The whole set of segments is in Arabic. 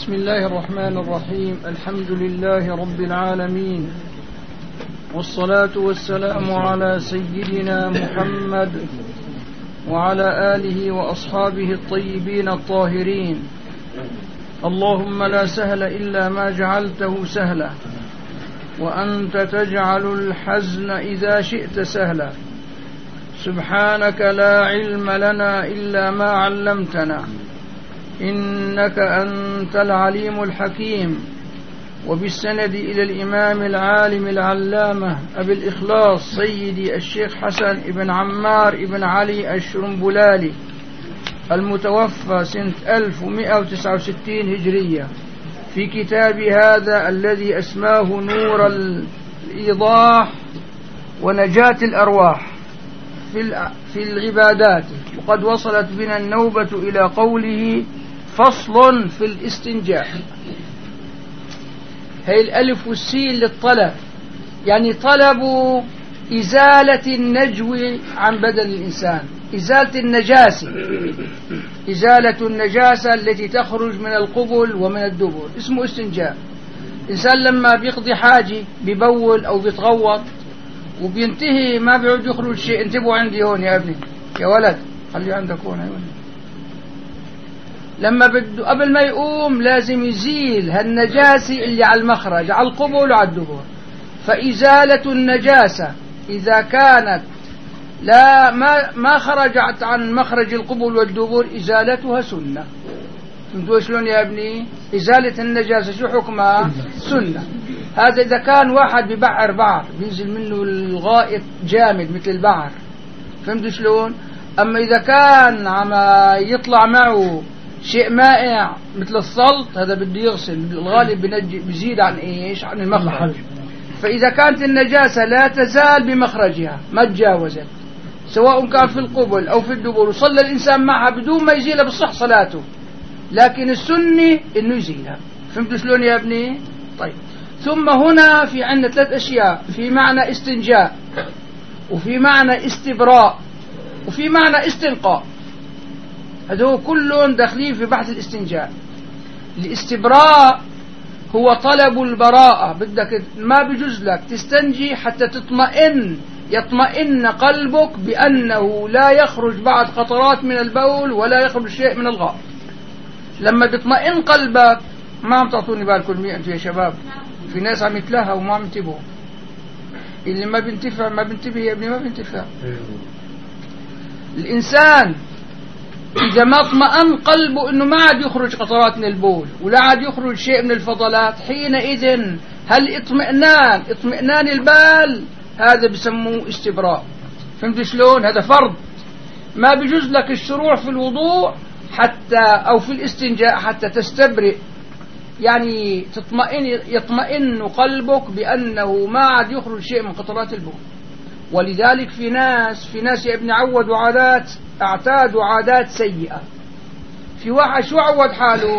بسم الله الرحمن الرحيم. الحمد لله رب العالمين، والصلاة والسلام على سيدنا محمد وعلى آله وأصحابه الطيبين الطاهرين. اللهم لا سهل إلا ما جعلته سهلا، وأنت تجعل الحزن إذا شئت سهلا. سبحانك لا علم لنا إلا ما علمتنا، إنك أنت العليم الحكيم. وبالسند إلى الإمام العالم العلامة أبي الإخلاص سيدي الشيخ حسن بن عمار بن علي الشرنبلالي المتوفى سنة 1169 هجرية، في كتاب هذا الذي أسماه نور الإيضاح ونجاة الأرواح في العبادات. وقد وصلت بنا النوبة إلى قوله: فصل في الاستنجاء. هي الألف والسين للطلب، يعني طلب إزالة النجو عن بدن الإنسان، إزالة النجاسة، إزالة النجاسة التي تخرج من القبل ومن الدبر، اسمه استنجاء. الإنسان لما بيقضي حاجة بيبول أو بيتغوط وبينتهي ما بيعود يخرج شيء. انتبهوا عندي هون يا ابني، يا ولد خلي عندك هون. لما بده قبل ما يقوم لازم يزيل هالنجاسة اللي على المخرج، على القبل وعلى الدبر. فإزالة النجاسة إذا كانت ما خرجت عن مخرج القبل والدبر إزالتها سنة. فهمتوا شلون يا ابني؟ إزالة النجاسة شو حكمها؟ سنة. هذا إذا كان واحد ببعر بعر بينزل منه الغائط جامد مثل البعر، فهمتوا شلون؟ أما إذا كان عم يطلع معه شيء مائع مثل السلط، هذا بده يغسل، الغالب بيزيد عن إيش؟ عن المخرج. فإذا كانت النجاسة لا تزال بمخرجها ما تجاوزت، سواء كان في القبل أو في الدبر، وصلى الإنسان معها بدون ما يزيلها بصح صلاته، لكن السنة إنه يزيلها. فهمتوا شلون يا ابني؟ طيب، ثم هنا في عندنا 3 أشياء: في معنى استنجاء، وفي معنى استبراء، وفي معنى استنقاء. هذول كلهم داخلين في بحث الاستنجاء. الاستبراء هو طلب البراءة، بدك ما بيجوز لك تستنجي حتى يطمئن قلبك بأنه لا يخرج بعد قطرات من البول ولا يخرج شيء من الغائط. لما بيطمئن قلبك، ما عم تعطوني بالكم انتوا يا شباب، في ناس عم يتلهوا وما عم ينتبهوا. اللي ما بينتبه يا ابني ما بينتفع. الإنسان إذا ما اطمئن قلبه إنه ما عاد يخرج قطرات من البول ولا عاد يخرج شيء من الفضلات، حينئذ اطمئنان البال هذا بسموه استبراء. فهمت شلون؟ هذا فرض. ما بيجوز لك الشروع في الوضوء أو في الاستنجاء حتى تستبرئ، يعني يطمئن قلبك بأنه ما عاد يخرج شيء من قطرات البول. ولذلك في ناس يا ابن اعتادوا عادات سيئة. في واحد شو عود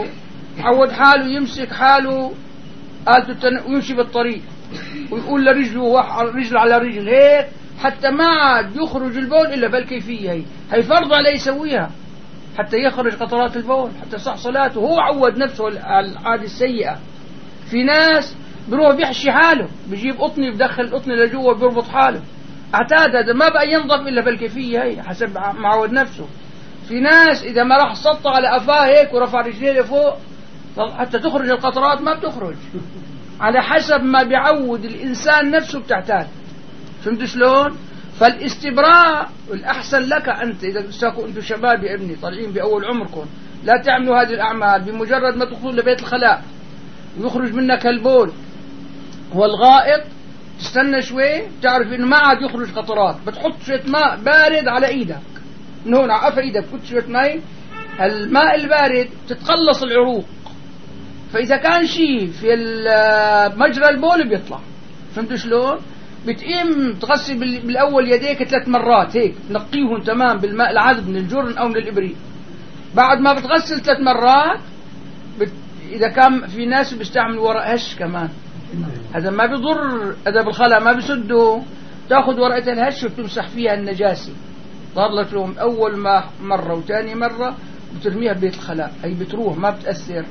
حاله يمسك حاله ويمشي بالطريق ويقول لرجله رجل على رجل هيك حتى ما عاد يخرج البول إلا بالكيفية هي فرض عليه يسويها حتى يخرج قطرات البول، حتى صح صلاته. هو عود نفسه على العادة السيئة. في ناس بيروح بيحشي حاله، بيجيب قطني بدخل القطن لجوا بيربط حاله، اعتاد هذا، ما بقى ينظف إلا بالكيفية هي حسب ما عود نفسه. في ناس إذا ما راح سطع على قفاه هيك ورفع رجليه لفوق حتى تخرج القطرات ما بتخرج، على حسب ما بيعود الإنسان نفسه بتعتاد. فهمت شلون؟ فالاستبراء الأحسن لك أنت إذا أنتم شباب يا ابني طالعين بأول عمركم، لا تعملوا هذه الأعمال. بمجرد ما تدخلوا لبيت الخلاء ويخرج منك البول والغائط، تستنى شوي تعرف إنه ما عاد يخرج قطرات، بتحط شوية ماء بارد على إيدك من هون على قفا إيدك، بتحط شوية ماء، الماء البارد تتقلص العروق. فإذا كان شيء في مجرى البول بيطلع. فهمت شلون؟ بتقيم تغسل بالأول يديك 3 مرات هيك، نقيهم تمام بالماء العذب من الجرن أو من الإبريق. بعد ما بتغسل 3 مرات إذا كان في ناس بيستعمل ورق هش كمان، هذا ما بيضر، هذا بالخلاء ما بيسده. تأخذ ورقة الهش وتمسح فيها النجاسة، صار لك لهم أول ما مرة وثاني مرة بترميها ببيت الخلاء، هي بتروح ما بتأثر.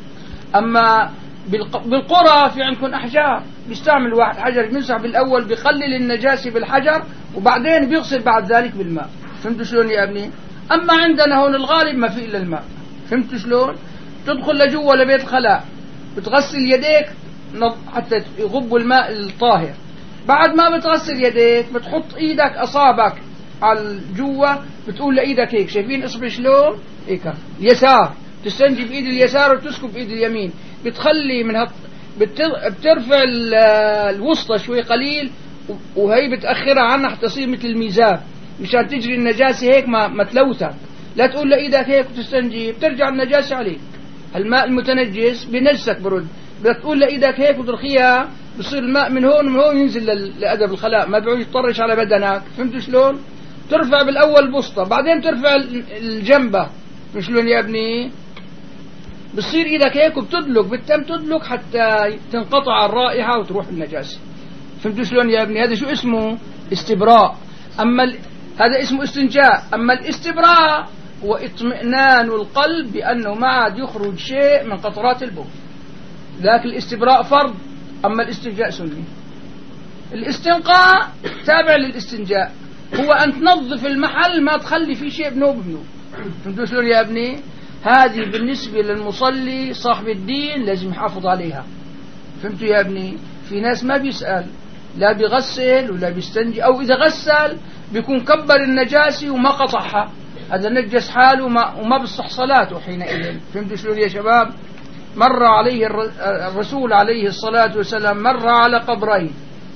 أما بالقرى في عندكم أحجار، بيستعمل واحد حجر بيمسح بالأول بيقلل النجاسة بالحجر وبعدين بيغسل بعد ذلك بالماء. فهمتوا شلون يا ابني؟ أما عندنا هون الغالب ما في إلا الماء. فهمتوا شلون؟ تدخل لجوا لبيت الخلاء بتغسل يديك حتى يغب الماء الطاهر، بعد ما بتغسل يديك بتحط ايدك اصابك على جوا، بتقول لايدك هيك، شايفين اصبع شلون؟ هيك اليسار، تستنجي بايد اليسار وتسكب بايد اليمين، بتخلي من بترفع الوسطى شوي قليل وهي بتاخرها عنها حتى تصير مثل الميزان مشان تجري النجاسه هيك ما تلوثك. لا تقول لايدك هيك وتستنجي بترجع النجاسه عليك، الماء المتنجس بنجسك برد. بدك تقول لايدك هيك وترخيها بصير الماء من هون ومن هون ينزل لأدب الخلاء، ما بيعود يطرش على بدنك. فهمت شلون؟ ترفع بالأول البسطة بعدين ترفع الجنبة. شلون يا ابني؟ بصير ايدك هيك وبتدلق بالتم تدلق حتى تنقطع الرائحة وتروح النجاسة. فهمت شلون يا ابني؟ هذا شو اسمه؟ استبراء. هذا اسمه استنجاء. أما الاستبراء هو اطمئنان القلب بأنه ما عاد يخرج شيء من قطرات البول. ذاك الاستبراء فرض، أما الاستنجاء سني. الاستنقاء تابع للاستنجاء، هو أن تنظف المحل ما تخلي فيه شيء بنوب. فهمتوا شلون يا ابني؟ هذه بالنسبة للمصلي صاحب الدين لازم يحافظ عليها. فهمتوا يا ابني؟ في ناس ما بيسأل، لا بيغسل ولا بيستنجي، أو إذا غسل بيكون كبر النجاسة وما قطعها، هذا نجس حاله وما بصح صلاته حينئذ. فهمتوا شلون يا شباب؟ مر عليه الرسول عليه الصلاة والسلام مر على قبرين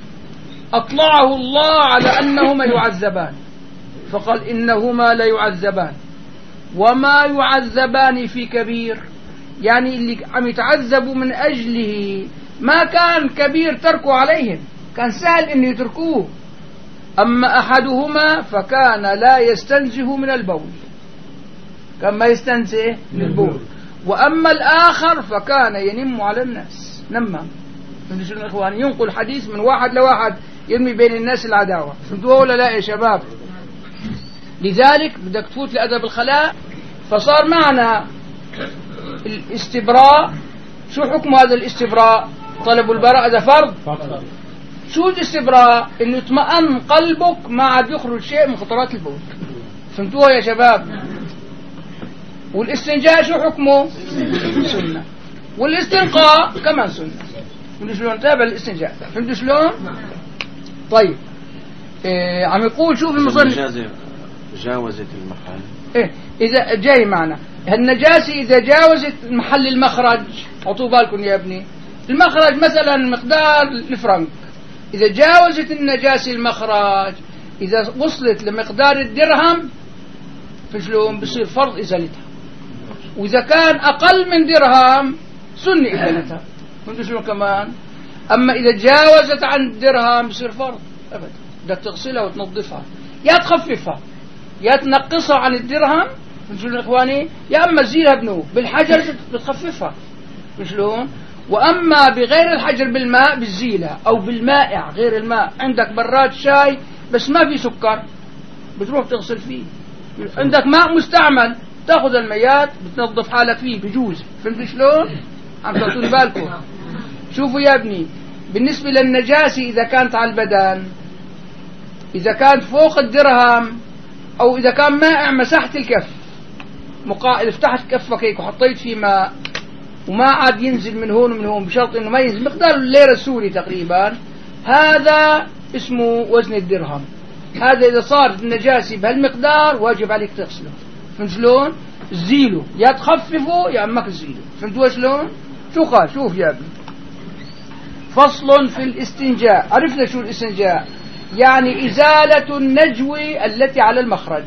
أطلعه الله على أنهما يعذبان، فقال إنهما لا يعذبان وما يعذبان في كبير، يعني اللي عم يتعذبوا من أجله ما كان كبير تركوا عليهم، كان سهل أن يتركوه. أما أحدهما فكان لا يستنزه من البول، كان ما يستنزه من البول، وأما الآخر فكان ينم على الناس نما. فهمتوا شنو إخواني؟ ينقل حديث من واحد لواحد يرمي بين الناس العداوة. فهمتوا ولا لا يا شباب؟ لذلك بدك تفوت لأدب الخلاء. فصار معنا الاستبراء. شو حكم هذا الاستبراء؟ طلب البراءة هذا فرض. شو الاستبراء؟ انه يطمئن قلبك ما عاد يخرج شيء من خطرات البول. فهمتوها يا شباب؟ والاستنجاء شو حكمه؟ سنة. والاستنقاء كمان سنة. فهمتوا شلون؟ تابع الاستنجاء. فهمتوا شلون؟ طيب عم يقول شوف المصنف جاوزت المحل. إذا جاي معنا النجاسة إذا جاوزت محل المخرج، عطوا بالكم يا ابني، المخرج مثلا مقدار الفرنك، إذا جاوزت النجاسة المخرج، إذا وصلت لمقدار الدرهم فشلون بصير فرض إزالتها، وإذا كان أقل من درهم سنة إزالتها. فهمتوا شلون كمان؟ أما إذا جاوزت عن الدرهم بصير فرض أبدا، بدك تغسلها وتنظفها، يا تخففها يا تنقصها عن الدرهم. شلون إخواني؟ يا أما تزيلها بنوب بالحجر بتخففها. شلون؟ وأما بغير الحجر بالماء بتزيلها، أو بالمائع غير الماء. عندك براد شاي بس ما في سكر بتروح تغسل فيه. عندك ماء مستعمل تأخذ الميات بتنظف حالك فيه بجوز. فهمتوا شلون؟ عم تعطوني بالكم؟ شوفوا يا ابني، بالنسبة للنجاسة إذا كانت على البدن، إذا كانت فوق الدرهم، أو إذا كان مائع مسحت الكف إذا فتحت كفك هيك وحطيت فيه ماء وما عاد ينزل من هون ومن هون، بشرط إنه ما ينزل مقدار الليرة السوري تقريبا، هذا اسمه وزن الدرهم. هذا إذا صارت النجاسة بهالمقدار واجب عليك تغسله. فهمت شلون؟ زيله، يا تخففه يا أمك تزيله. فهمتوا شلون؟ شو قال؟ شوف يا ابني، فصل في الاستنجاء. عرفنا شو الاستنجاء؟ يعني إزالة النجوى التي على المخرج.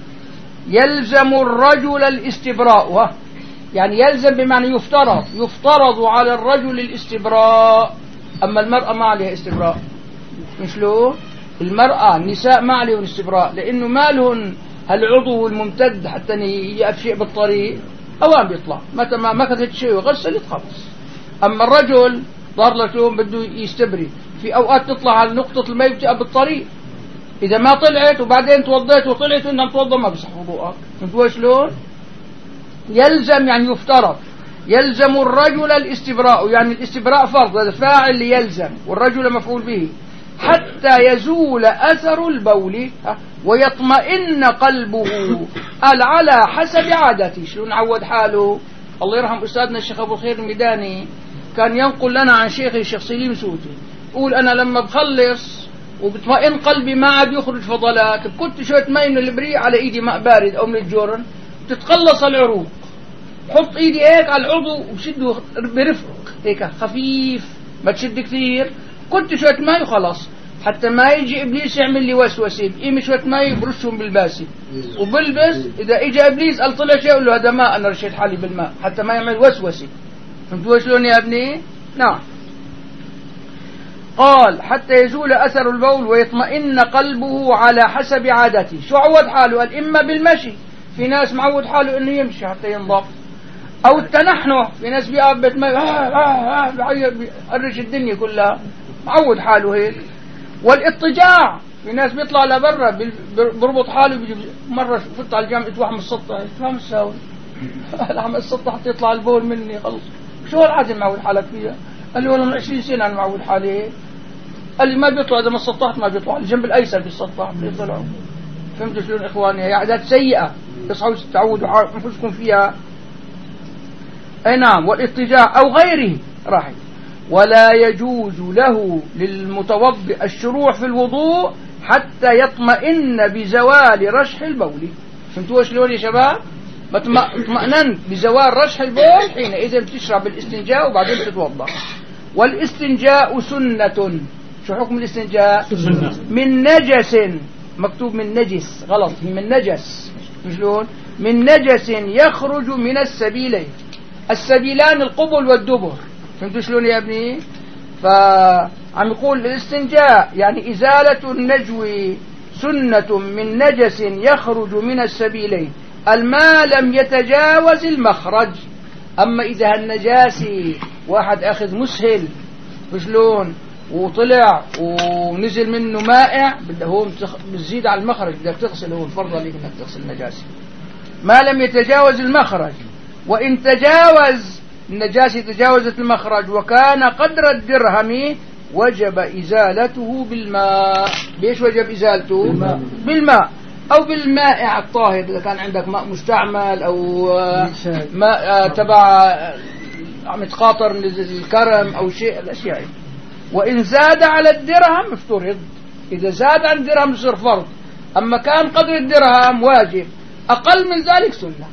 يلزم الرجل الاستبراء، يعني يلزم بمعنى يفترض على الرجل الاستبراء. أما المرأة ما عليها استبراء. شلون؟ المرأة النساء ما عليهم استبراء، لأنه ما لهن هالعضو الممتد حتى يقف شيء بالطريق، أوان بيطلع متى ما كتت شيء وغسل خلص. أما الرجل ضار له شلون بده يستبري، في أوقات تطلع على نقطة الماء بتقف بالطريق، إذا ما طلعت وبعدين توضيت وطلعت وإنها توضى ما بصح وضوءك. فهمتوا شلون؟ يلزم يعني يفترض يلزم الرجل الاستبراء، يعني الاستبراء فرض، هذا فاعل يلزم والرجل مفعول به، حتى يزول أثر البول ويطمئن قلبه على حسب عادته. شو نعود حاله؟ الله يرحم أستاذنا الشيخ أبو الخير الميداني كان ينقل لنا عن شيخي الشيخ سليم سوتي، يقول أنا لما بخلص وبطمئن قلبي ما عاد يخرج فضلات، كنت شوية ماء من البريء على إيدي ماء بارد أو من الجورن تتقلص العروق، حط إيدي هيك على العضو وشده برفق هيك خفيف، ما تشد كثير، كنت شوية ماء وخلاص، حتى ما يجي إبليس يعمل لي وسوسة، بقيم شوية ماء برشهم بالباسي وبلبس، إذا إجا إبليس قال طلع شيء أقول له هذا ماء أنا رشيت حالي بالماء، حتى ما يعمل وسوسة. فهمتوا شلون يا ابني؟ نعم. قال حتى يزول أثر البول ويطمئن قلبه على حسب عادته. شو عود حاله؟ قال إما بالمشي، في ناس معود حاله إنه يمشي حتى ينضف، أو التنحنح، في ناس بيقف بيقرش الدنيا كلها معود حاله هيك، والاضطجاع، في ناس بيطلع لبرا بربط حاله بيجي مرة فت على الجامعة واحد من السطح، ما مساوي العمل السطح حتى يطلع البول مني خلص. شو العادة معود حالك فيها؟ قال لي والله من 20 سنة أنا معود حالي. قال لي ما بيطلع إذا ما سطحت، ما بيطلع، الجنب الأيسر بيسطح بيطلعوا. فهمتوا شلون إخواني؟ هي عادات سيئة، تصحوا تعودوا أنفسكم فيها. أي نعم. والاضطجاع أو غيره راح. ولا يجوز له للمتوضئ الشروع في الوضوء حتى يطمئن بزوال رشح البول. فهمتوا شلون يا شباب؟ اطمئننت بزوال رشح البول حينئذ تشرب الاستنجاء وبعدين تتوضأ. والاستنجاء سنة. شو حكم الاستنجاء؟ سنة. من نجس، مكتوب من نجس، غلط، من نجس. شلون؟ من نجس يخرج من السبيلين. السبيلان القبل والدبر. فهمتوا شلون يا ابني؟ فعم يقول الاستنجاء يعني إزالة النجو سنة من نجس يخرج من السبيلين، الماء لم يتجاوز المخرج. أما إذا النجاسي واحد أخذ مسهل شلون وطلع ونزل منه مائع، بده هو بتزيد على المخرج، بدك تغسل، هو الفرض عليك انك تغسل النجاسة ما لم يتجاوز المخرج. وإن تجاوز النجاسة تجاوزت المخرج وكان قدر الدرهم وجب إزالته بالماء. ليش وجب إزالته؟ بالماء أو بالمائع الطاهر، إذا كان عندك ماء مستعمل أو ماء تبع عم يتقاطر من الكرم أو شيء الأشياء. وإن زاد على الدرهم افترض، إذا زاد عن الدرهم يصير فرض، أما كان قدر الدرهم واجب، أقل من ذلك سنة.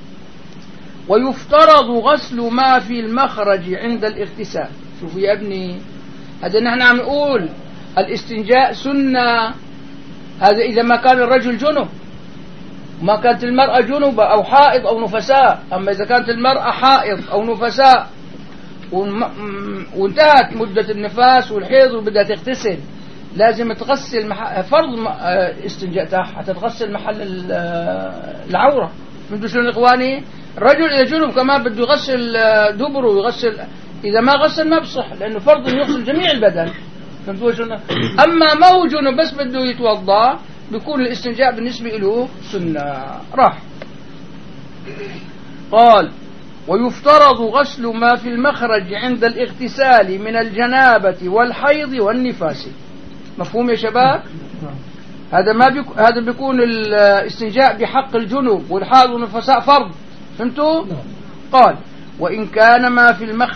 ويفترض غسل ما في المخرج عند الاغتسال. شوف يا ابني، هذا نحن عم نقول الاستنجاء سنة، هذا إذا ما كان الرجل جنب، ما كانت المرأة جنبة أو حائض أو نفساء. أما إذا كانت المرأة حائض أو نفساء وانتهت مدة النفاس والحيض وبدها تغتسل، لازم تغسل فرض استنجاء تاعها، تغسل محل العورة. فهمتوا شلون إخواني؟ الرجل إذا جنب كمان بده يغسل دبره ويغسل، إذا ما غسل ما بصح، لأنه فرض إنه يغسل جميع البدن. فهمتوا شلون؟ أما ما هو جنب بس بده يتوضأ، بيكون الاستنجاء بالنسبة له سنة. راح قال ويفترض غسل ما في المخرج عند الاغتسال من الجنابة والحيض والنفاس. مفهوم يا شباب؟ هذا بيكون الاستنجاء بحق الجنوب والحائض والنفساء فرض. فهمتوا؟ قال وإن كان ما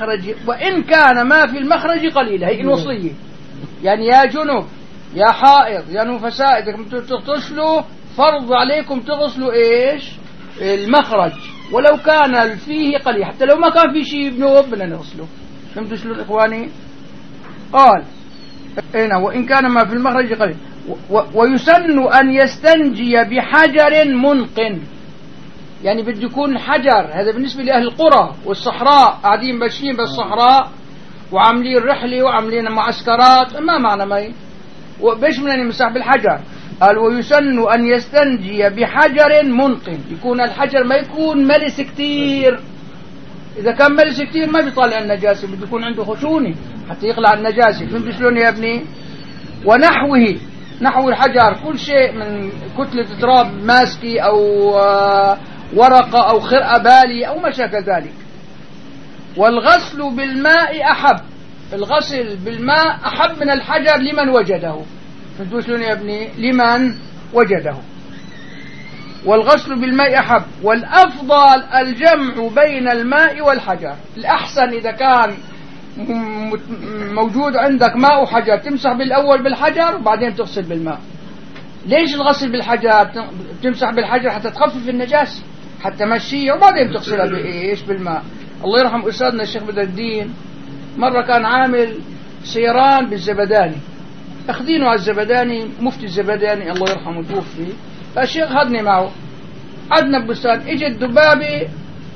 في المخرج قليلا. هي الوصية، يعني يا جنوب يا حائض يا نفساء إذا كنتم تغتسلوا فرض عليكم تغسلوا إيش؟ المخرج، ولو كان فيه قليل، حتى لو ما كان في شيء بنوب بدنا نغسله. فهمتوا شلون إخواني؟ قال هنا وإن كان ما في المخرج قليل. ويسن أن يستنجي بحجر منقن، يعني بده يكون حجر. هذا بالنسبة لأهل القرى والصحراء، قاعدين ماشيين بالصحراء وعاملين رحلة وعاملين معسكرات، ما معنى مي وبيش بدنا نمسح بالحجر. قال ويسن أن يستنجي بحجر منقن، يكون الحجر ما يكون ملس كتير. إذا كان ملس كتير ما بيطلع النجاسة، بده يكون عنده خشونة حتى يقلع النجاسة. فهمت شلون يا ابني؟ ونحوه، نحو الحجر كل شيء من كتلة تراب ماسكي أو ورقة أو خرقة بالي أو ما شابه ذلك. والغسل بالماء أحب، الغسل بالماء أحب من الحجر لمن وجده. فهمتوا شلون يا ابني؟ لمن وجده. والغسل بالماء أحب، والأفضل الجمع بين الماء والحجر. الأحسن إذا كان موجود عندك ماء وحجر تمسح بالأول بالحجر وبعدين تغسل بالماء. ليش الغسل بالحجر؟ تمسح بالحجر حتى تخفف النجاسة، حتى تمشيها وبعدين تغسلها بإيش؟ بالماء. الله يرحم أستاذنا الشيخ بدر الدين مرة كان عامل سيران بالزبداني، أخذينه على الزبداني، مفتي الزبداني الله يرحمه توفي، فالشيخ هدني معه، عدنا ببستان، اجت دبابة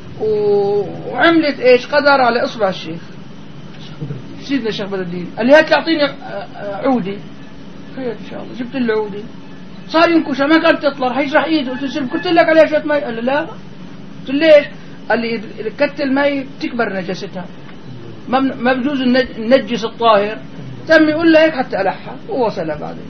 وعملت ايش؟ قدر على اصبع الشيخ سيدنا الشيخ بدر الدين. قال لي هات اعطيني عودي. خير ان شاء الله، جبت له عودي، صار ينكشها ما كانت تطلع، راح يجرح ايده. قلت لك عليها شويه مي. قال لي لا. قلت له ليش؟ قال لي اذا كت المي تكبر نجاستها، ما بجوز ننجس الطاهر. تم يقول له هيك حتى ألحها ووصلها بعدين.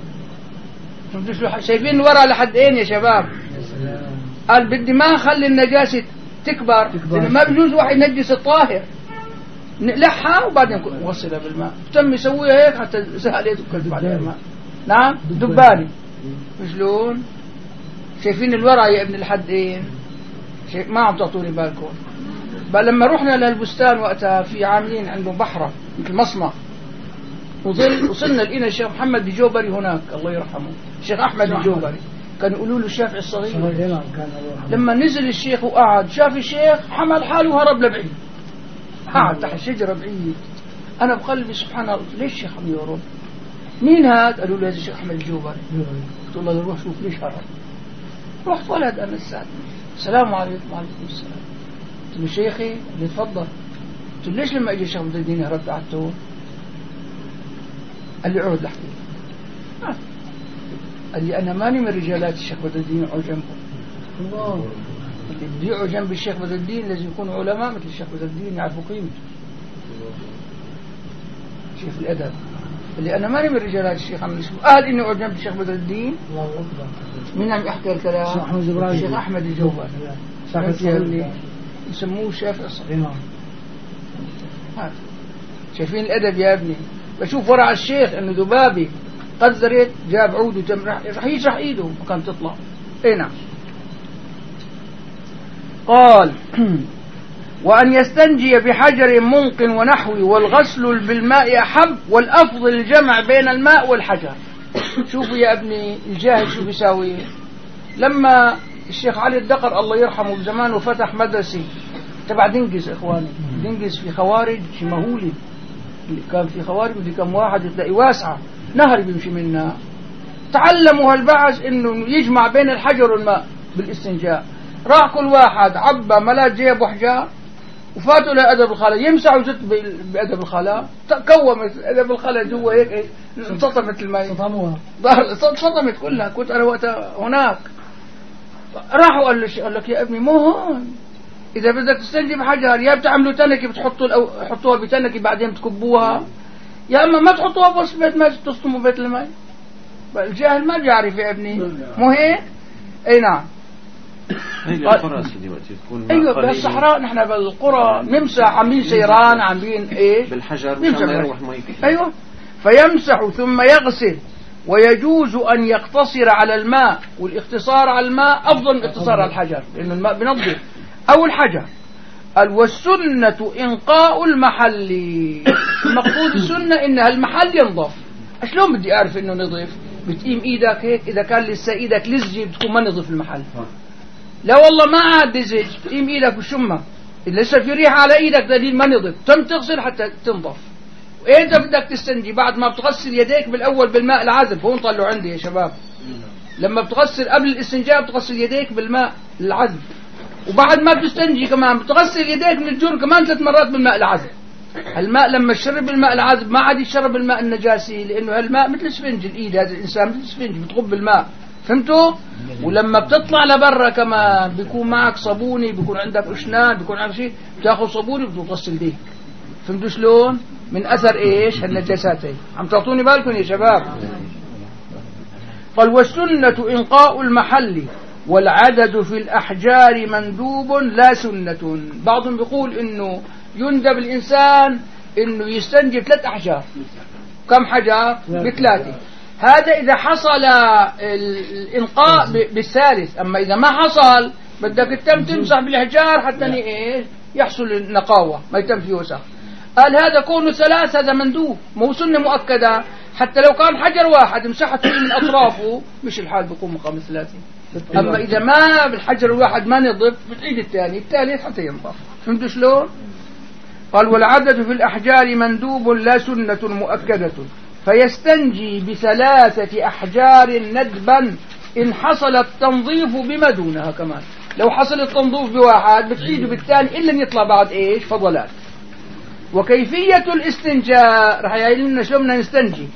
شايفين ورا لحد اين يا شباب؟ قال بدي ما اخلي النجاسة تكبر، لأنه ما بجوز واحد ينجس الطاهر، نلحها وبعدين وصلها بالماء. تم يسويها هيك حتى سهلت وكلت بعدين الماء. نعم دباني. شلون؟ شايفين الورا يا ابن الحدين؟ ما عم تعطوني بالكم. بل لما رحنا للبستان وقتها في عاملين عندهم بحرة مثل مصنع، وصلنا لقينا الشيخ محمد الجوبري هناك الله يرحمه، الشيخ أحمد الجوبري كانوا يقولوا له الشافعي الصغير. لما نزل الشيخ وقعد شاف الشيخ حمل حاله وهرب لبعيد، قعد تحت شجرة بعيد. أنا بقلبي سبحان الله ليش الشيخ عم يهرب؟ مين هاد؟ قالوا له هذا الشيخ أحمد الجوبري. قلت له روح شوف ليش هرب. رحت ولد أنا الساعة السلام عليكم. وعليكم السلام. قلت له شيخي. قال لي تفضل. قلت له ليش لما اجى الشيخ بدر الدين هربت قعدته؟ قال لي اقعد لحظة. قال لي أنا ماني من رجالات الشيخ بدر الدين أقعد جنبه. الله. اللي بده يقعد جنب الشيخ بدر الدين لازم يكونوا علماء مثل الشيخ بدر الدين يعرفوا قيمته. شوف الأدب. اللي أنا ماني من رجالات الشيخ عم يسمع قال إني أقعد جنب الشيخ بدر الدين. الله أكبر. مين عم يحكي الكلام؟ الشيخ أحمد الجوبري. اللي يسموه الشافعي الصغير. شايفين الأدب يا ابني؟ بشوف ورع الشيخ إنه ذبابي قدرت جاب عود وتم راح يجرح إيده وكان تطلع. إيه نعم. قال وأن يستنجي بحجر منق ونحوي، والغسل بالماء أحب، والأفضل الجمع بين الماء والحجر. شوفوا يا ابني الجاهل شو بيساوي. لما الشيخ علي الدقر الله يرحمه بزمانه فتح مدرسة تبع دنجز إخواني، دنجز في خوارج في مهولي، كان في خوارج ودي كم واحد تلاقي واسعة نهر بيمشي منها. تعلموا هالبعث إنه يجمع بين الحجر والماء بالاستنجاء. راح كل واحد عبى ملاك جيب وحجار وفاتوا لأدب الخلاء يمسحوا زت بأدب الخلاء، كومت أدب الخلاء جوا هيك انسطمت الماء، انسطمت كلها. كنت أنا وقتها هناك. راحوا قال لك يا ابني مو هون، إذا بدك تستنجي بحجر يا بتعملوا تنكي حطوها بتنكي بعدين بتكبوها، يا أما ما تحطوها بوسط بيت الماء تصطموا بيت الماء. الجاهل ما بيعرف يا ابني. مو هيك؟ أي نعم. هي القرى سيدي وقت تكون ايوه بالصحراء نحن بالقرى نمسح عاملين سيران عاملين ايش بالحجر مشان ما يروح مي. ايوه فيمسح ثم يغسل. ويجوز ان يقتصر على الماء، والاقتصار على الماء افضل من الاقتصار على الحجر لانه الماء بنظف او الحجر. والسنة انقاء المحل. المقصود السنة انها المحل ينظف. شلون بدي اعرف انه نظف؟ بتقيم ايدك هيك، اذا كان لسه ايدك لزجي بتكون ما نظف المحل. لا والله ما عاد دزج تقيم ايدك وشمك لسه في ريحة على ايدك دليل ما نظف. تم تغسل حتى تنظف. وانت بدك تستنجي بعد ما بتغسل يديك بالاول بالماء العذب. هون طلعوا عندي يا شباب، لما بتغسل قبل الاستنجاء بتغسل يديك بالماء العذب، وبعد ما بتستنجي كمان بتغسل يديك من الجرم كمان 3 مرات بالماء العذب. الماء لما تشرب بالماء العذب ما عاد يشرب الماء النجاسي، لانه هالماء مثل اسفنج الايد، هذا الانسان مثل اسفنج بتغب الماء. فهمتوا؟ ولما بتطلع لبرا كمان بيكون معك صابوني، بيكون عندك اشنان، بيكون عندك شيء، بتاخذ صابوني بتغسل ايديك. فهمتوا شلون؟ من اثر ايش؟ هالنجاسات هي. عم تعطوني بالكم يا شباب؟ قال والسنة انقاء المحل، والعدد في الاحجار مندوب لا سنة. بعضهم بيقول انه يندب الإنسان إنه يستنجي 3 أحجار. كم حجر؟ ب3. هذا إذا حصل الإنقاء بالثالث. أما إذا ما حصل بدك تمسح بالحجار حتى إيه يحصل النقاوة ما يتم فيه وسخ. قال هذا كونه 3 هذا مندوب مو سنة مؤكدة. حتى لو كان حجر واحد مسحت من أطرافه مش الحال بيكون مقام 3. أما إذا ما بالحجر الواحد ما نضف بتعيد الثالث حتى ينضف. فهمتوا شلون؟ قال والعدد في الأحجار مندوب لا سنة مؤكدة فيستنجي ب3 أحجار ندبا إن حصل التنظيف بما دونها. كمان لو حصل التنظيف بواحد بتعيده بالثاني إلا يطلع بعد إيش فضلات. وكيفية الاستنجاء رح يقول لنا شو بدنا نستنجي.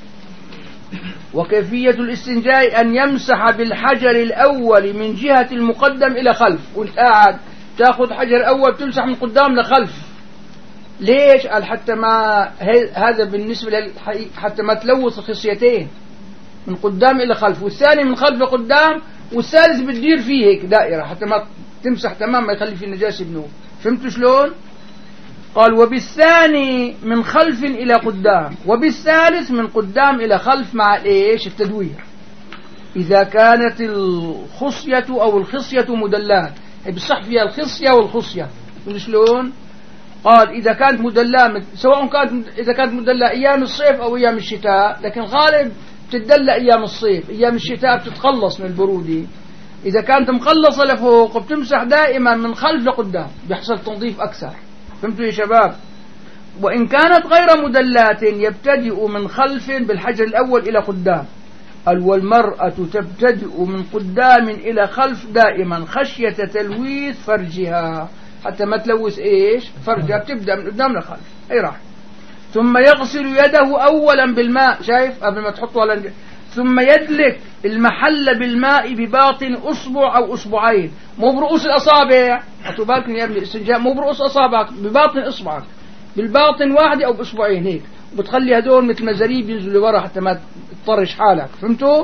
وكيفية الاستنجاء أن يمسح بالحجر الأول من جهة المقدم إلى خلف. وانت قاعد تأخذ حجر أول تمسح من قدام لخلف. ليش؟ قال حتى ما هذا بالنسبة حتى ما تلوث الخصيتين من قدام إلى خلف، والثاني من خلف لقدام، والثالث بتدير فيه هيك دائرة حتى ما تمسح تمام ما يخلي فيه النجاسة بنور. فهمتوا شلون؟ قال وبالثاني من خلف إلى قدام، وبالثالث من قدام إلى خلف مع الإيش التدوير. إذا كانت الخصية أو الخصية مدلات بصح فيها الخصية والخصية. شلون؟ قال إذا كانت مدلة سواء إذا كانت مدلة أيام الصيف أو أيام الشتاء، لكن غالب بتدلى أيام الصيف. أيام الشتاء بتتخلص من البرودة. إذا كانت مخلصة لفوق بتمسح دائما من خلف لقدام بيحصل تنظيف أكثر. فهمتوا يا شباب؟ وإن كانت غير مدلات يبتدئ من خلف بالحجر الأول إلى قدام. والمرأة تبتدئ من قدام إلى خلف دائما خشية تلويث فرجها، حتى ما تلوث إيش فرجها بتبدأ من قدام لخلف. أي راح. ثم يغسل يده أولا بالماء، شايف قبل ما تحطه على ثم يدلك المحل بالماء بباطن أصبع أو أصبعين، مو برؤوس الأصابع. حطوا بالكم يا ابني الاستنجاء مو برؤوس أصابعك، بباطن إصبعك، بالباطن واحدة أو بأصبعين هيك، وبتخلي هدول مثل مزاريب ينزلوا لورا حتى ما تطرش حالك. فهمتوا؟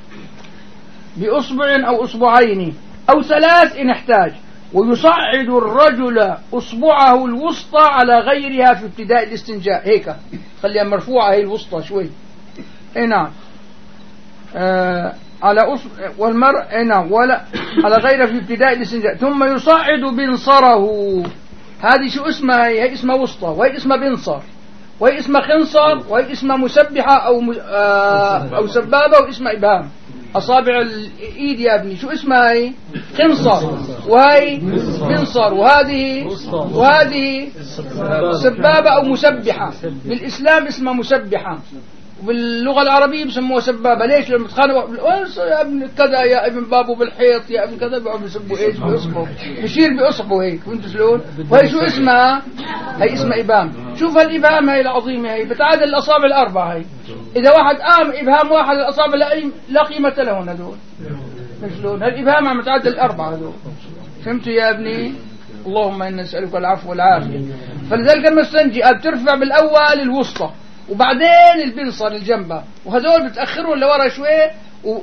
بأصبع أو أصبعين أو 3 إن احتاج. ويصعد الرجل أصبعه الوسطى على غيرها في ابتداء الاستنجاء، هيك خليها مرفوعة هي الوسطى شوي. اي نعم. على والمرء نعم ولا على غيرها في ابتداء الاستنجاء. ثم يصعد بنصره. هذه شو اسمها؟ هي اسمها وسطى، وهي اسمها بنصر، وهي اسمها خنصر، وهي اسمها مسبحة أو سبابة، واسمها إبهام. أصابع الإيد يا ابني شو اسمها؟ هي خنصر، وهي بنصر، وهذه سبابة أو مسبحة. بالإسلام اسمها مسبحة، وباللغة العربية بسموها سبابة. ليش؟ لما تخانقوا بالأنس يا ابن كذا، يا ابن بابه بالحيط، يا ابن كذا، بيقعدوا يسبوا ايش بأصبعه، بشير بأصبعه هيك. فهمتوا شلون؟ وهي شو اسمها؟ هي اسمها إبهام. شوف هالإبهام هي العظيمة، هي بتعادل الأصابع الأربعة. هي إذا واحد قام إبهام واحد الأصابع لا قيمة لهن هذول. شلون؟ هالإبهام عم تعادل الأربعة هذول. فهمتوا يا ابني؟ اللهم إنا نسألك العفو والعافية. فلذلك لما استنجي بترفع بالأول الوسطى، وبعدين البنصر الجنبة، وهذول بتأخرهم لورا شوي،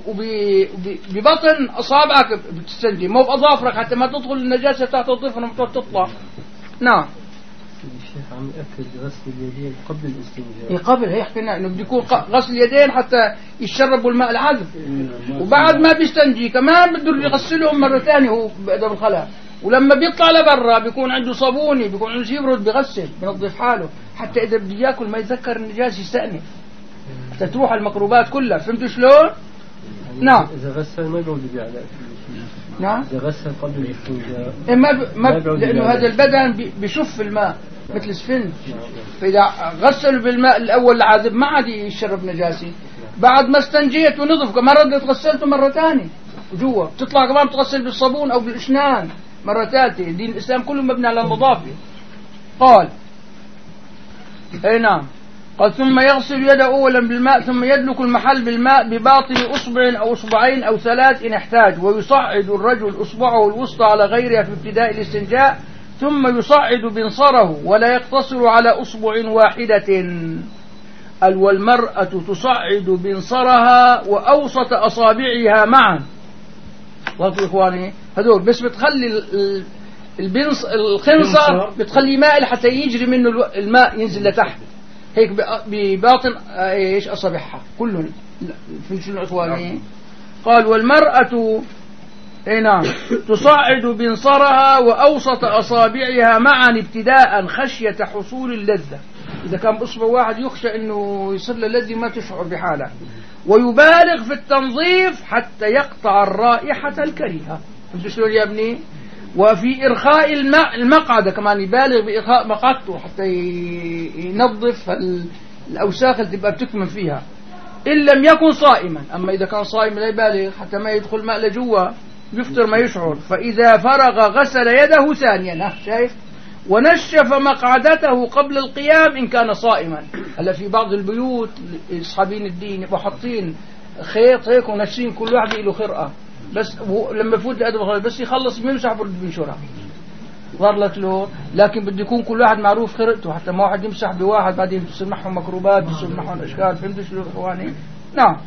وببطن أصابعك بتستنجي، مو بأظافرك حتى ما تدخل النجاسة تحت الضفر لما تطلع. نعم. الشيخ عم يأكد غسل اليدين قبل الاستنجاء. قبل هي حكينا إنه بده يكون غسل اليدين حتى يشربوا الماء العذب، وبعد ما بيستنجي كمان بده يغسلهم مرة ثانية هو بأدب الخلاء. ولما بيطلع لبرا بيكون عنده صابوني، بيكون عنده شيء برد بيغسل بينظف حاله، حتى إذا بده ياكل ما يتذكر النجاسة يستأنف حتى تروح الميكروبات كلها. فهمتوا شلون؟ نعم. إذا غسل ما بيعود بيعلق. نعم. إذا غسل قبل الاستنجاء لأنه هذا البدن بيشف الماء مثل السفنج، فإذا غسلوا بالماء الأول العذب ما عاد يشرب نجاسة. بعد ما استنجيت ونظف مرة غسلته مرة ثانية جوا، بتطلع كمان تغسل بالصابون أو بالإشنان مرة ثالثة. دين الإسلام كله مبني على النظافة. قال أي نعم. قال ثم يغسل يده أولا بالماء، ثم يدلك المحل بالماء بباطن أصبع أو أصبعين أو 3 إن احتاج. ويصعد الرجل أصبعه الوسطى على غيرها في ابتداء الاستنجاء، ثم يصعد بنصره ولا يقتصر على أصبع واحدة. والمرأة تصعد بنصرها وأوسط أصابعها معا. واضح إخواني؟ هذول بس بتخلي الخنصر بتخلي مائل حتى يجري منه الماء ينزل لتحت هيك بباطن ايش اصابعها كلهم في شنو اخواني. قال والمرأة نعم تصعد بنصرها وأوسط أصابعها معا ابتداء خشية حصول اللذة. إذا كان بإصبع واحد يخشى أنه يصير له لذة ما تشعر بحالها. ويبالغ في التنظيف حتى يقطع الرائحة الكريهة. فهمت شلون يا ابني؟ وفي إرخاء المقعدة كمان يبالغ بإرخاء مقعدته حتى ينظف الأوساخ اللي تبقى بتكمن فيها إن لم يكن صائما. أما إذا كان صائم لا يبالغ حتى ما يدخل ماء لجوا يفطر ما يشعر. فإذا فرغ غسل يده ثانيا شايف ونشف مقعدته قبل القيام إن كان صائما. هلا في بعض البيوت أصحابين الدين يبقوا حاطين خيط هيك ونشين كل واحد له خرقة بس لما يفوت لأدب بس يخلص بيمسح بينشرها ظهر لك له. لكن بده يكون كل واحد معروف خرقته حتى ما واحد يمسح بواحد بعدين بتصير معهم مكروبات بتصير معهم أشكال. فهمتوا شو إخواني؟ نعم.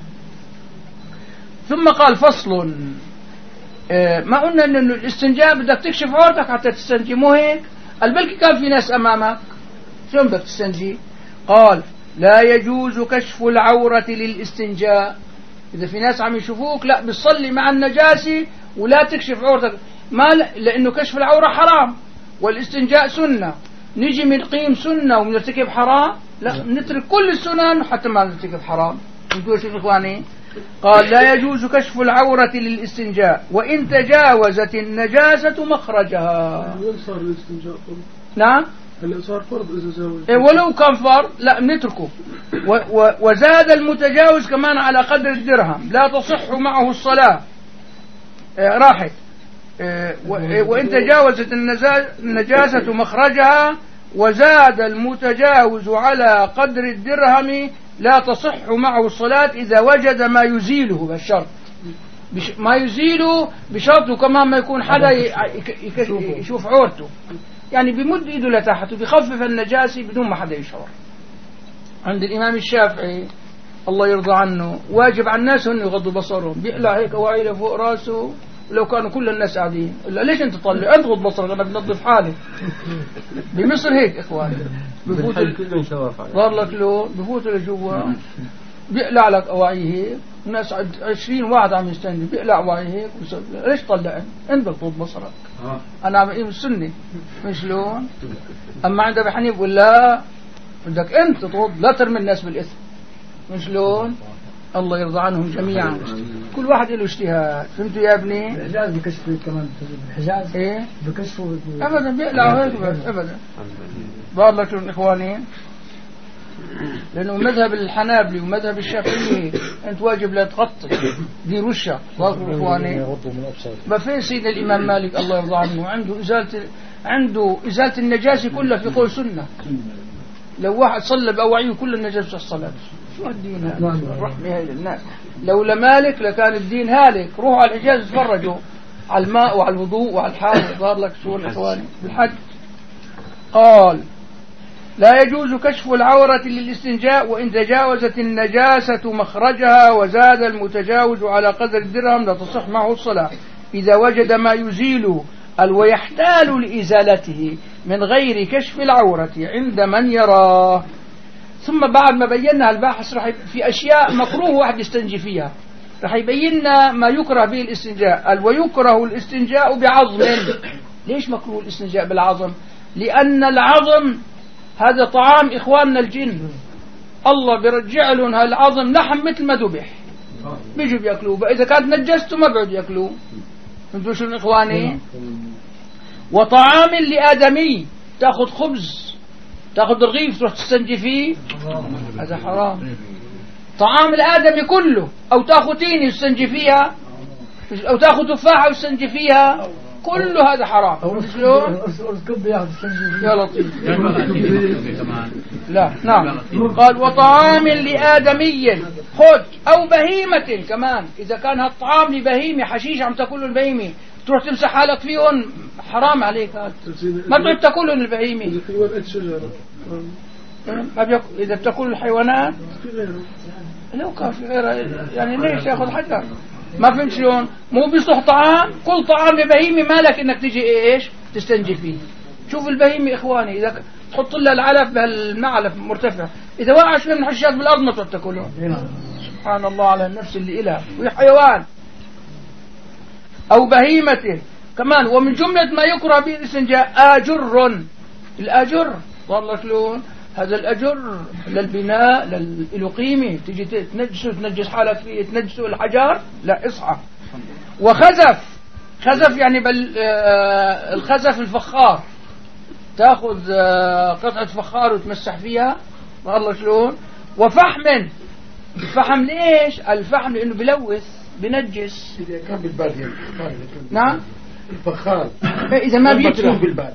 ثم قال فصل ما قلنا إنه الاستنجاء بدك تكشف عورتك حتى تستنجي مو هيك؟ البلكي كان في ناس أمامك شو بدك تستنجي؟ قال لا يجوز كشف العورة للاستنجاء. إذا في ناس عم يشوفوك لا بتصلي مع النجاسة ولا تكشف عورتك ما لأنه كشف العورة حرام والاستنجاء سنة. نيجي من قيم سنة ونرتكب حرام؟ لا نترك كل السنن حتى ما نرتكب حرام. انتوا شو إخواني؟ قال لا يجوز كشف العورة للاستنجاء وإن تجاوزت النجاسة مخرجها. صار الاستنجاء فرض. نعم هلا صار فرض إذا جاوز ولو كان فرض لا نتركه. وزاد المتجاوز كمان على قدر الدرهم لا تصح معه الصلاة راحت. وإن تجاوزت النجاسة مخرجها وزاد المتجاوز على قدر الدرهم لا تصح معه الصلاة إذا وجد ما يزيله بالشرط. ما يزيله بشرط كمان ما يكون حدا يشوف عورته يعني بمد إيده لتحت وبيخفف النجاسة بدون ما حدا يشعر. عند الإمام الشافعي الله يرضى عنه واجب على الناس أن يغضوا بصرهم. بيقلع هيك وعيله فوق راسه لو كانوا كل الناس قاعدين إلا ليش أنت تطلع أنت غض بصرك أنا بنظف حالي. بمصر هيك إخواني بفوتوا ظهر لك له بفوتوا لجوا بيقلع لك أواعيه هيك الناس 20 واحد عم يستنى بيقلع أواعيه هيك ليش طلع أنت بتغض بصرك أنا عم أقيم السنة مش لون. أما عند أبي حنيفة ولا بدك أنت تغض لا ترمي الناس بالإثم مش لون. الله يرضى عنهم جميعا. كل واحد له اجتهاد. فهمتوا يا ابني؟ الحجاز بكشفوا كمان الحجاز ايه بكشفوا ابدا بيقلعوا هيك ابدا. بارك لك لهم اخواني لانه مذهب الحنابلي ومذهب الشافعي انت واجب لا تغطي دي رشه. بارك لك اخواني ما في سيدنا الامام مالك الله يرضى عنه عنده ازاله النجاسه كلها في قول سنه. لو واحد صلى باوعيه كل النجاسه في الصلاه شو الدين هذا؟ الرحمة هاي للناس. لولا مالك لكان الدين هالك. روحوا على الحجاز تفرجوا على الماء وعلى الوضوء وعلى الحال ظهر لك شو الإخواني بالحج. قال لا يجوز كشف العورة للاستنجاء وإن تجاوزت النجاسة مخرجها وزاد المتجاوز على قدر الدرهم لا تصح معه الصلاة إذا وجد ما يزيل ويحتال لإزالته من غير كشف العورة عند من يراه. ثم بعد ما بينا الباحث رح في أشياء مكروه واحد يستنجي فيها رح يبيننا ما يكره به الاستنجاء. ويكره الاستنجاء بعظم. ليش مكروه الاستنجاء بالعظم؟ لأن العظم هذا طعام إخواننا الجن. الله برجع لهم هالعظم لحم مثل ما ذبح بيجوا بيأكلوه. إذا كانت نجسته ما بعد يأكلوه. فهمتوا شو إخواني؟ وطعام لآدمي تأخذ خبز تأخذ رغيف تروح تستنجي فيه هذا حرام. طعام الآدمي كله أو تأخذ تيني تستنجي فيها أو تأخذ تفاحة وتستنجي فيها كله هذا حرام. يا لطيف لا نعم. قال وطعام لآدمي خذ أو بهيمة كمان. إذا كان هالطعام لبهيمة حشيش عم تأكله البهيمة تروح تمسح حالك فيهم حرام عليك هذا. ما تروح تأكلهم البهيمة. إذا بتأكل الحيوانات لو كان في غيرها يعني ليش يأخذ حجر ما فهمت شلون؟ مو بيصح طعام، كل طعام بهيمي مالك انك تجي ايش تستنجي فيه. شوف البهيمي اخواني اذا تحط لها العلف بهالمعلف مرتفع، اذا وقع شوي من حشات بالارض ما تعود تاكله. سبحان الله على النفس اللي إلها، وهي حيوان او بهيمة كمان. ومن جملة ما يكره به الاستنجاء آجر. الآجر والله شلون هذا الأجر للبناء له قيمة، تجي تنجس حالك فيه، تنجسه الحجر، لا اصحى. وخزف، خزف يعني الخزف الفخار، تاخذ قطعة فخار وتمسح فيها والله شلون. وفحم، الفحم ليش؟ الفحم لأنه بلوث بنجس. إذا كان بالبادية. نعم الفخار إذا ما بيجرح،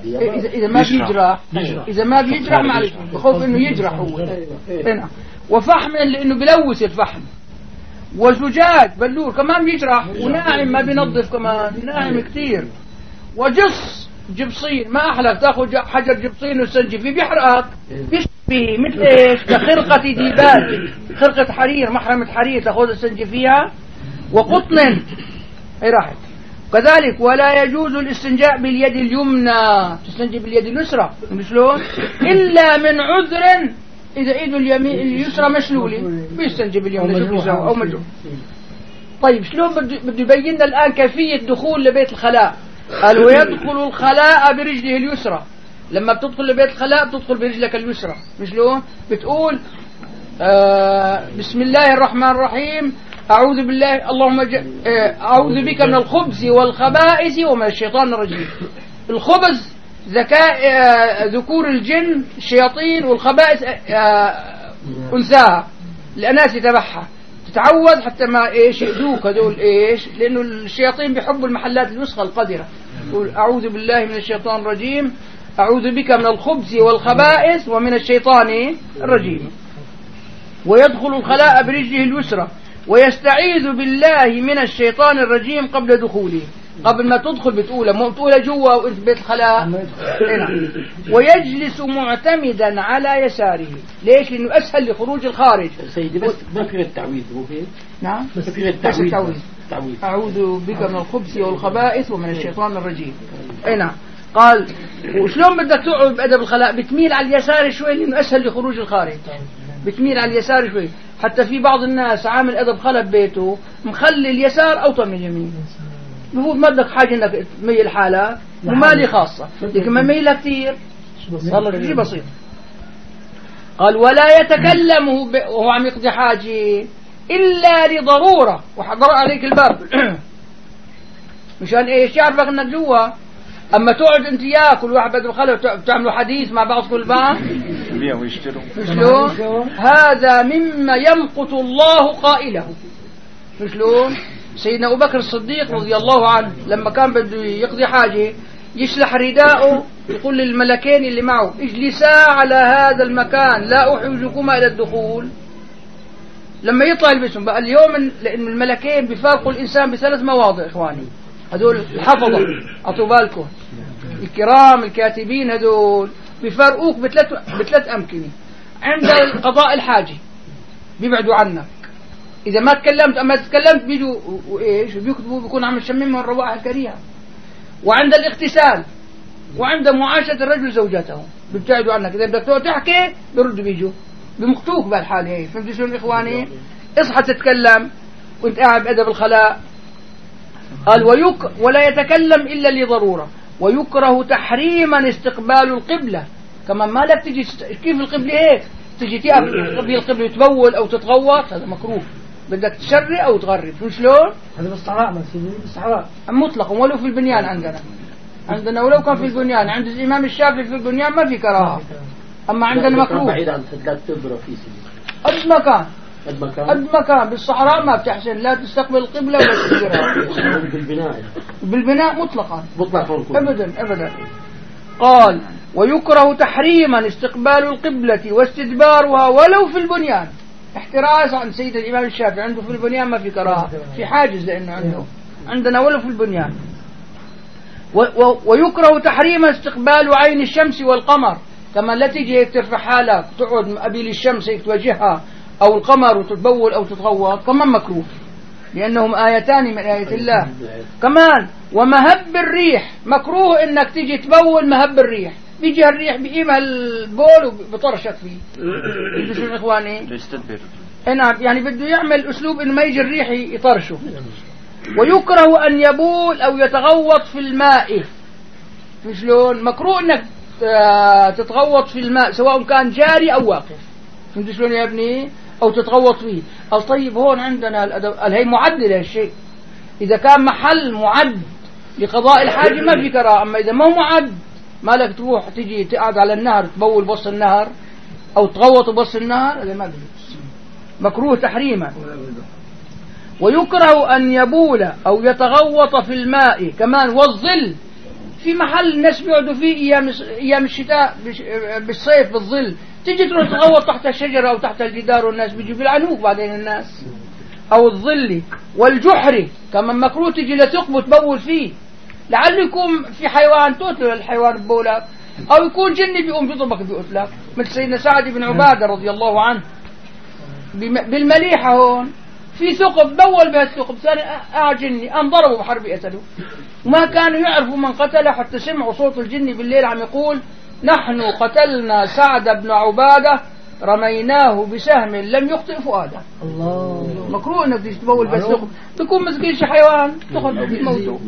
إذا ما بيجرح معلش بخوف إنه يجرح هو هنا. وفحم لأنه بلوث الفحم. وزجاج بلور كمان بيجرح، وناعم ما بينظف كمان، ناعم كتير. وجص جبصين، ما أحلى تأخذ حجر جبصين وتسنجي فيه بيحرقك بيشبه مثل إيش كخرقة ديباج، خرقة حرير، محرمة حرير تأخذ تسنجي فيها. وقطن أي راحت كذلك. ولا يجوز الاستنجاء باليد اليمنى، تستنجي باليد اليسرى شلون؟ إلا من عذر، إذا إيده اليسرى مشلولة بيستنجي باليمنى أو مجروح. طيب شلون بده يبين لنا الآن كيفية دخول لبيت الخلاء؟ قال ويدخل الخلاء برجله اليسرى. لما بتدخل لبيت الخلاء بتدخل برجلك اليسرى، شلون؟ بتقول بسم الله الرحمن الرحيم، أعوذ بالله اللهم أعوذ بك من الخبث والخبائث ومن الشيطان الرجيم. الخبث ذكور الجن الشياطين، والخبائث أنثاها الأناثي تبعها. تتعوذ حتى ما إيش يؤذوك هذول إيش، لأنه الشياطين بيحبوا المحلات الوسخة القذرة. قول أعوذ بالله من الشيطان الرجيم، أعوذ بك من الخبث والخبائث ومن الشيطان الرجيم. ويدخل الخلاء برجله اليسرى ويستعيذ بالله من الشيطان الرجيم قبل دخوله. قبل ما تدخل بتقولها جوا وانت بيت الخلاء. ويجلس معتمدا على يساره. ليش؟ لانه اسهل لخروج الخارج. سيدي بس ما في التعويذ مو في؟ نعم بس في التعويذ. اعوذ بك من الخبث والخبائث ومن الشيطان الرجيم. اي نعم. قال وشلون بدك تقعد بأدب الخلاء؟ بتميل على اليسار شوي لانه اسهل لخروج الخارج. بتميل على اليسار شوي. حتى في بعض الناس عامل أدب خلق بيته مخلي اليسار أوطى من اليمين. بفوت ما بدك حاجة إنك تميل حالك ومالي خاصة، لكن ما ميلها كثير والله شيء بسيط. قال ولا يتكلم وهو عم يقضي حاجة إلا لضرورة. وحضر عليك الباب مشان إيش؟ يعرفك إنك جوا. أما تقعد أنت ياكل واحد بدل خلق بتعملوا حديث مع بعض كل بعض شلون؟ هذا مما يمقت الله قائله. شلون؟ سيدنا أبو بكر الصديق رضي الله عنه لما كان بده يقضي حاجة يشلح رداءه يقول للملكين اللي معه اجلسا على هذا المكان لا أحوجكما إلى الدخول. لما يطلع البسهم بقى اليوم، لأن الملكين بيفارقوا الإنسان بثلاث مواضع إخواني، هذول الحفظة أعطوا بالكم الكرام الكاتبين، هذول بيفرقوك بثلاث أمكنة. عند قضاء الحاجة بيبعدوا عنك، إذا ما تكلمت أما تكلمت بيجوا وإيش بيكتبوا بيكون عم يشمم من الروائح الكريهة. وعند الاغتسال وعند معاشرة الرجل زوجته بيبتعدوا عنك. إذا بدك تقعد تحكي بيردوا بيجوا بمقتوك بالحال هي. فهمتوا شلون إخواني؟ اصحى تتكلم وانت قاعد بأدب الخلاء. قال ولا يتكلم إلا لضرورة. ويكره تحريما استقبال القبلة. كمان ما لك تجي كيف القبلة هيك تجي تقف القبلة وتبول أو تتغوط، هذا مكروه. بدك تشري أو تغرب. شلون؟ هذا بالصحراء ما في بالصحراء مطلقا ولو في البنيان. عندنا ولو كان في البنيان. عند الإمام الشافعي في البنيان ما في كراهة، أما عندنا مكروه. بعيد عن لا تبرى في قد ما كان بالصحراء ما بتحسن لا تستقبل القبلة ولا تستقبلها. بالبناء مطلقا أبدا. قال ويكره تحريما استقبال القبلة واستدبارها ولو في البنيان، احتراز عن سيد الإمام الشافعي. عنده في البنيان ما في كراهة، في حاجز لأنه عندنا ولو في البنيان. ويكره تحريما استقبال عين الشمس والقمر. كما لا تيجي ترفع حالك تقعد قبيل الشمس تواجهها أو القمر وتتبول أو تتغوط كمان مكروه. لأنهم آيتان من آيات الله. كمان ومهب الريح، مكروه إنك تيجي تبول مهب الريح، بيجي الريح بقيمها البول وبطرشك فيه. شو إخواني؟ نعم، يعني بده يعمل أسلوب إنه ما يجي الريح يطرشه. ويكره أن يبول أو يتغوط في الماء. شلون؟ مكروه إنك تتغوط في الماء سواء كان جاري أو واقف. فهمت شلون يا ابني؟ أو تتغوط فيه. طيب هون عندنا هي معدل هالشيء. إذا كان محل معد لقضاء الحاجة ما في كراهة، أما إذا ما هو معد مالك تروح تجي تقعد على النهر تبول بص النهر أو تغوط بص النهر، هذا ما بيجوز، مكروه تحريما. ويكره أن يبول أو يتغوط في الماء كمان. والظل، في محل الناس بيقعدوا فيه أيام الشتاء بالصيف بالظل، تيجي تروح تغوط تحت الشجرة أو تحت الجدار والناس بيجوا بيلعنوك بعدين الناس. أو الظل. والجحر كمان مكروه تيجي لتقبو تبول فيه، لعله يكون في حيوان تقتله الحيوان ببولك، أو يكون جني بيقوم بيضربك بيقتلك، مثل سيدنا سعد بن عبادة رضي الله عنه بالمليحة. هون في ثقب بول بهالثقب، ثاني جني قام ضربه بحرب قتله، وما كانوا يعرفوا من قتله حتى سمعوا صوت الجني بالليل عم يقول: نحن قتلنا سعد بن عبادة رميناه بسهم لم يخطئ فؤاده. الله، مكروه انك تبول بهالثقب، تكون مسكين شي حيوان تاخذ موته.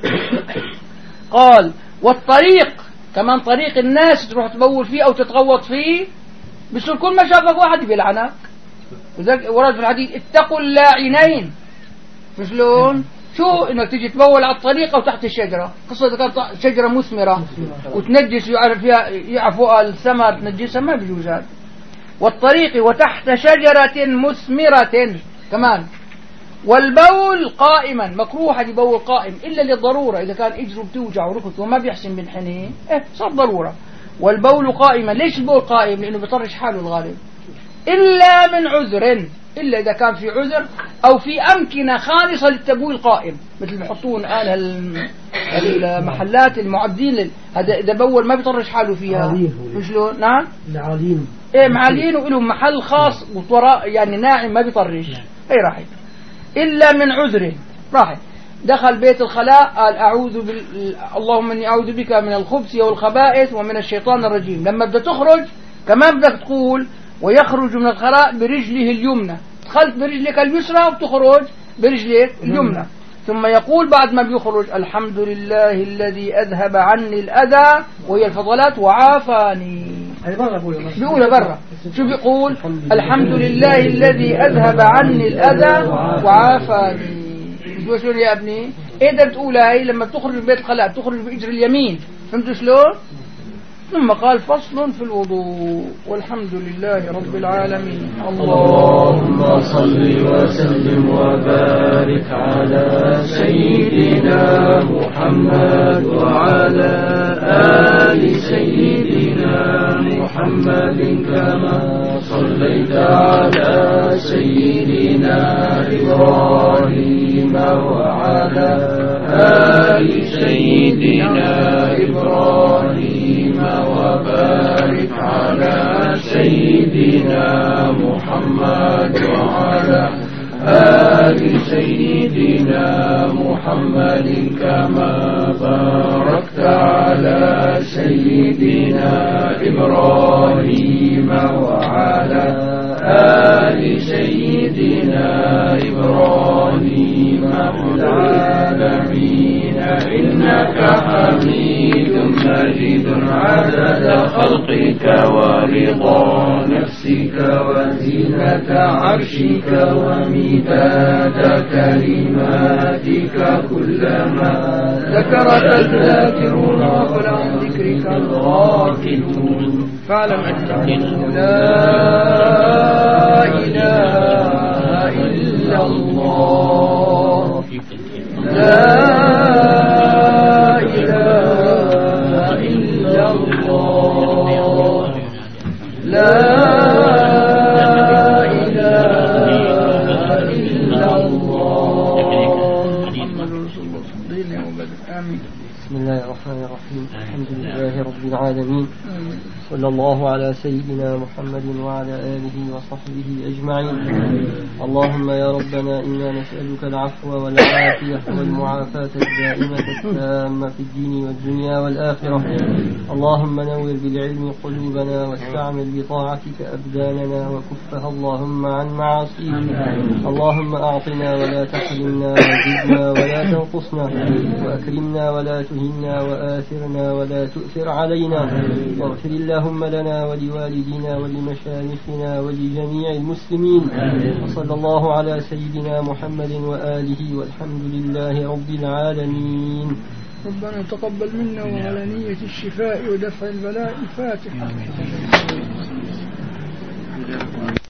قال: والطريق كمان، طريق الناس تروح تبول فيه او تتغوط فيه، بصير كل ما شافك واحد بيلعنك. وذلك ورد في الحديث: اتقوا اللاعنين. شلون؟ شو انك تيجي تبول على الطريق او تحت الشجره، خاصه اذا كانت شجره مثمره وتنجس يعرف فيها يعفو الثمر تنجسها، ما بيجوز هذا. والطريق وتحت شجره مثمره كمان. والبول قائما، مكروه حد يبول قائم الا للضروره، اذا كان اجره بتوجع وركبته وما بيحسن بالحنين صار ضروره. والبول قائما. ليش البول قائم؟ لانه بيطرش حاله الغالب، إلا من عذر، إلا إذا كان في عذر أو في أمكنة خالصة للتبويل قائم، مثل بيحطون الآن المحلات المعدين هذا إذا بول ما بيطرش حاله فيها. شلون؟ نعم، العالين معالين ولهم محل خاص وطراء يعني ناعم ما بيطرش. أي راحت إلا من عذر. راحت دخل بيت الخلاء قال: اللهم إني أعوذ بك من الخبث والخبائث ومن الشيطان الرجيم. لما بدك تخرج كمان بدك تقول: ويخرج من الخلاء برجله اليمنى، دخلت برجلك اليسرى وتخرج برجلك اليمنى. ثم يقول بعد ما بيخرج: الحمد لله الذي أذهب عني الأذى وهي الفضلات وعافاني. بيقولها برا. شو بيقول؟ الحمد لله الذي أذهب عني الأذى وعافاني. شو يا ابني؟ ايه بتقولها هي لما بتخرج من بيت الخلاء، بتخرج بإجر اليمين. فهمتوا شلون؟ ثم قال: فصل في الوضوء. والحمد لله رب العالمين. اللهم صل وسلم وبارك على سيدنا محمد وعلى آل سيدنا محمد كما صليت على سيدنا إبراهيم وعلى آل سيدنا إبراهيم وبارك على سيدنا محمد وعلى آل سيدنا محمد كما باركت على سيدنا إبراهيم وعلى آل سيدنا إبراهيم في العالمين إنك حميد مجيد عدد خلقك ورضا نفسك وزينة عرشك ومداد كلماتك كلما ذكرك الذاكرون وعن ذكرك الغافلون فاعلم أنه لا إله إلا الله لا إله إلا الله لا إله إلا الله محمد رسول الله. آمين. بسم الله الرحمن الرحيم. الحمد لله لله رب العالمين. صلى الله على سيدنا محمد وعلى آله وصحبه أجمعين. اللهم يا ربنا إنا نسألك العفو والعافية والمعافاة الدائمة التامة في الدين والدنيا والآخرة. اللهم نور بالعلم قلوبنا واستعمل بطاعتك أبداننا وكفها اللهم عن معاصيك. اللهم أعطنا ولا تحرمنا وزدنا ولا تنقصنا وأكرمنا ولا تهنا وآثرنا ولا تؤثر علينا. واغفر اللهم لنا ولوالدينا ولمشايخنا ولجميع المسلمين. وصلى الله على سيدنا محمد وآله والحمد لله رب العالمين. ربنا تقبل منا وعلى نية الشفاء ودفع البلاء. الفاتحة.